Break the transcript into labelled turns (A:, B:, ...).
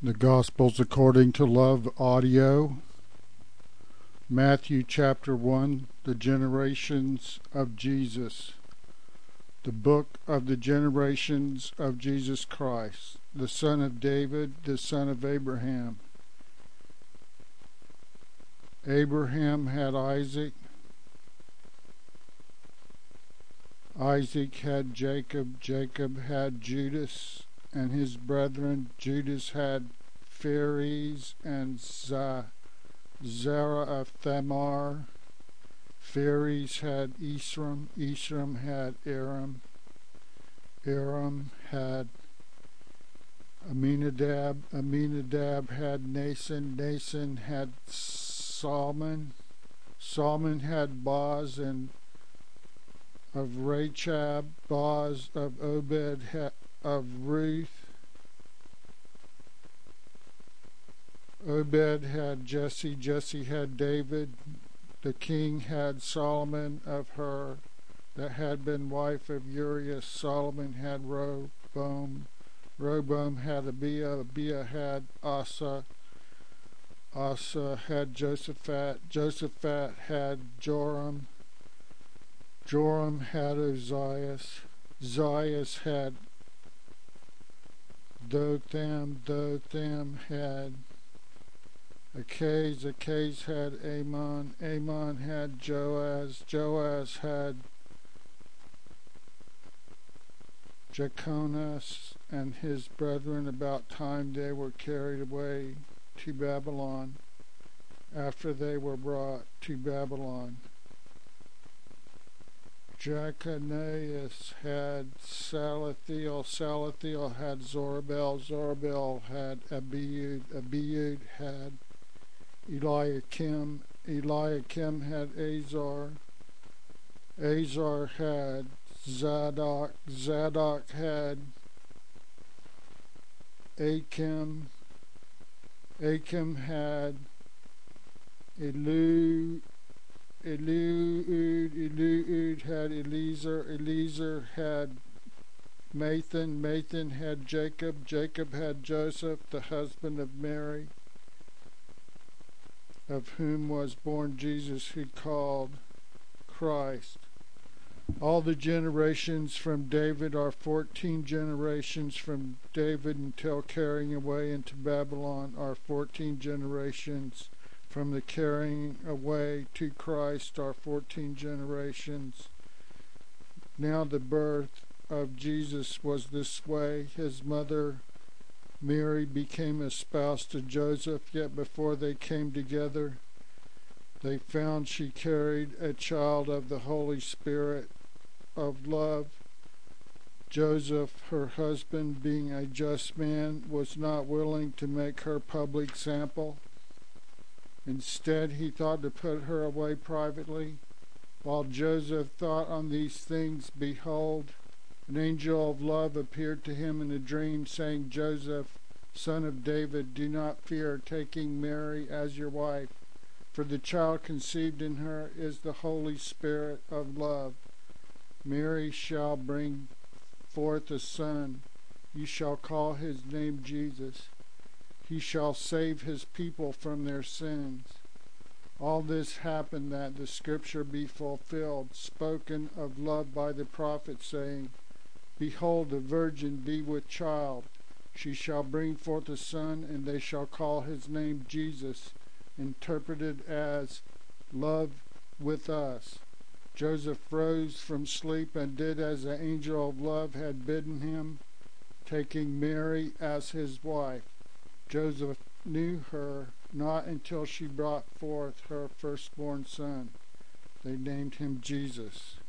A: The Gospels according to Love Audio, Matthew chapter 1, the generations of Jesus. The book of the generations of Jesus Christ, the son of David, the son of Abraham. Abraham had Isaac. Isaac had Jacob. Jacob had Judas and his brethren. Judas had Phares and Zerah of Thamar. Phares had Esrom. Esrom had Aram. Aram had Aminadab. Aminadab had Nason. Nason had Salmon. Salmon had Boaz and of Rachab. Boaz of Obed of Ruth. Obed had Jesse. Jesse had David. The king had Solomon of her that had been wife of Urias. Solomon had Rehoboam. Rehoboam had Abiah. Abiah had Asa. Asa had Josaphat. Josaphat had Joram. Joram had Ozias. Ozias had Dotham. Dotham had Achaz. Achaz had Amon. Amon had Joaz. Joaz had Jeconias and his brethren. About time they were carried away to Babylon, after they were brought to Babylon. Jeconias had Salathiel. Salathiel had Zorobabel. Zorobabel had Abiud. Abiud had Eliakim. Eliakim had Azar. Azar had Zadok. Zadok had Achim. Achim had Eliud. Eliud had Eliezer. Eliezer had Mathan. Mathan had Jacob. Jacob had Joseph, the husband of Mary, of whom was born Jesus, who called Christ. All the generations from David are 14 generations. From David until carrying away into Babylon are 14 generations. From the carrying away to Christ are 14 generations. Now the birth of Jesus was this way. His mother Mary became a spouse to Joseph, yet before they came together, they found she carried a child of the Holy Spirit of love. Joseph, her husband, being a just man, was not willing to make her public sample. Instead, he thought to put her away privately. While Joseph thought on these things, behold, an angel of love appeared to him in a dream, saying, Joseph, son of David, do not fear taking Mary as your wife, for the child conceived in her is the Holy Spirit of love. Mary shall bring forth a son. You shall call his name Jesus. He shall save his people from their sins. All this happened that the scripture be fulfilled, spoken of love by the prophet, saying, Behold, the virgin be with child. She shall bring forth a son, and they shall call his name Jesus, interpreted as love with us. Joseph rose from sleep and did as the angel of love had bidden him, taking Mary as his wife. Joseph knew her not until she brought forth her firstborn son. They named him Jesus.